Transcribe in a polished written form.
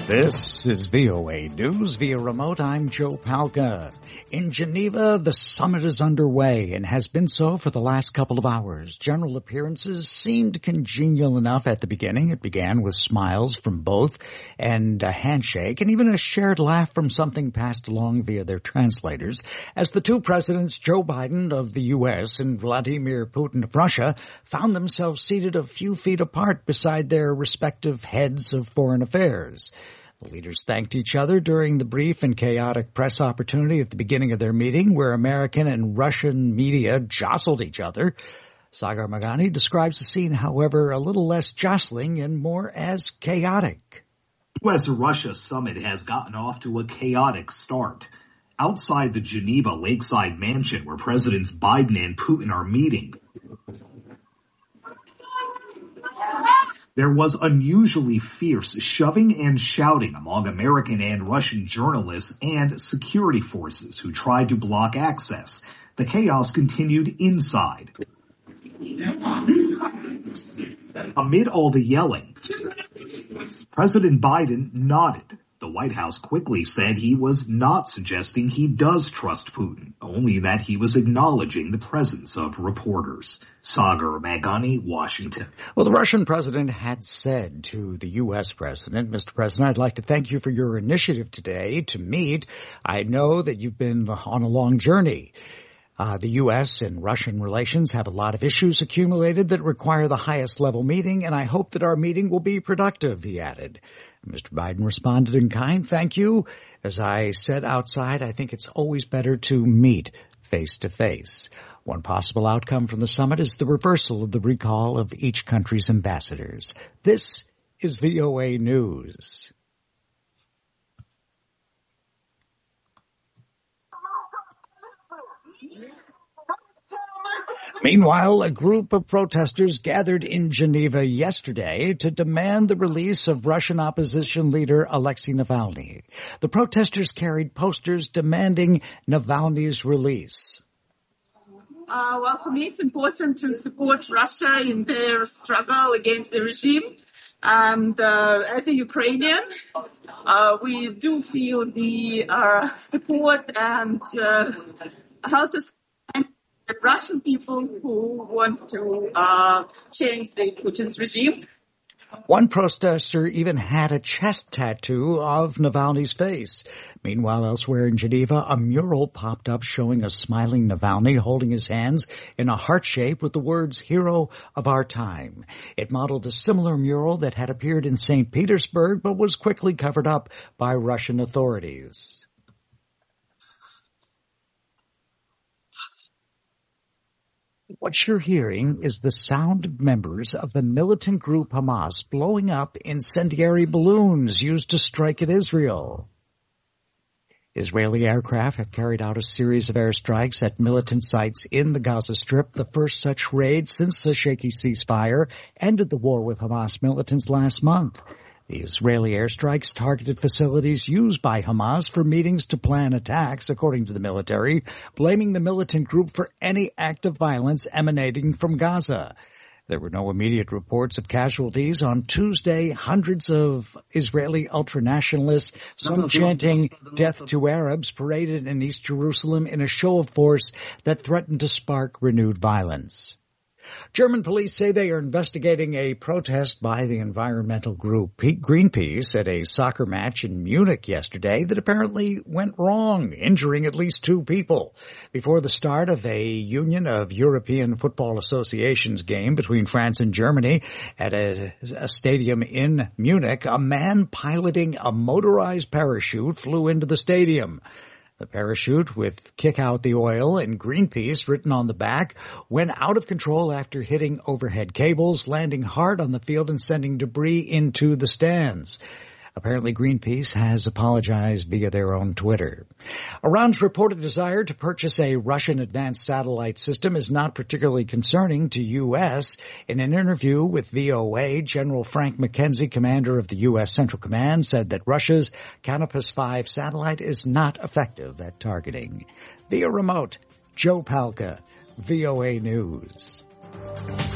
This is VOA News via remote. I'm Joe Palca. In Geneva, the summit is underway and has been so for the last couple of hours. General appearances seemed congenial enough at the beginning. It began with smiles from both and a handshake and even a shared laugh from something passed along via their translators as the two presidents, Joe Biden of the U.S. and Vladimir Putin of Russia, found themselves seated a few feet apart beside their respective heads of foreign affairs. The leaders thanked each other during the brief and chaotic press opportunity at the beginning of their meeting, where American and Russian media jostled each other. Sagar Meghani describes the scene, however, a little less jostling and more as chaotic. The U.S.-Russia summit has gotten off to a chaotic start. Outside the Geneva lakeside mansion where Presidents Biden and Putin are meeting, there was unusually fierce shoving and shouting among American and Russian journalists and security forces who tried to block access. The chaos continued inside. Amid all the yelling, President Biden nodded. The White House quickly said he was not suggesting he does trust Putin, only that he was acknowledging the presence of reporters. Sagar Meghani, Washington. Well, the Russian president had said to the U.S. president, Mr. President, I'd like to thank you for your initiative today to meet. I know that you've been on a long journey. The U.S. and Russian relations have a lot of issues accumulated that require the highest level meeting, and I hope that our meeting will be productive, he added. Mr. Biden responded in kind, thank you. As I said outside, I think it's always better to meet face to face. One possible outcome from the summit is the reversal of the recall of each country's ambassadors. This is VOA News. Meanwhile, a group of protesters gathered in Geneva yesterday to demand the release of Russian opposition leader Alexei Navalny. The protesters carried posters demanding Navalny's release. Well, for me, it's important to support Russia in their struggle against the regime. And as a Ukrainian, we do feel the support and help us. Russian people who want to change the Putin's regime. One protester even had a chest tattoo of Navalny's face. Meanwhile, elsewhere in Geneva, a mural popped up showing a smiling Navalny holding his hands in a heart shape with the words, "Hero of our time." It modeled a similar mural that had appeared in St. Petersburg but was quickly covered up by Russian authorities. What you're hearing is the sound of members of the militant group Hamas blowing up incendiary balloons used to strike at Israel. Israeli aircraft have carried out a series of airstrikes at militant sites in the Gaza Strip, the first such raid since the shaky ceasefire ended the war with Hamas militants last month. The Israeli airstrikes targeted facilities used by Hamas for meetings to plan attacks, according to the military, blaming the militant group for any act of violence emanating from Gaza. There were no immediate reports of casualties. On Tuesday, hundreds of Israeli ultranationalists, some chanting "Death to Arabs," paraded in East Jerusalem in a show of force that threatened to spark renewed violence. German police say they are investigating a protest by the environmental group Greenpeace at a soccer match in Munich yesterday that apparently went wrong, injuring at least 2 people. Before the start of a Union of European Football Associations game between France and Germany at a stadium in Munich, a man piloting a motorized parachute flew into the stadium. The parachute, with "Kick Out the Oil" and Greenpeace written on the back, went out of control after hitting overhead cables, landing hard on the field and sending debris into the stands. Apparently, Greenpeace has apologized via their own Twitter. Iran's reported desire to purchase a Russian advanced satellite system is not particularly concerning to U.S. In an interview with VOA, General Frank McKenzie, commander of the U.S. Central Command, said that Russia's Canopus 5 satellite is not effective at targeting. Via remote, Joe Palca, VOA News.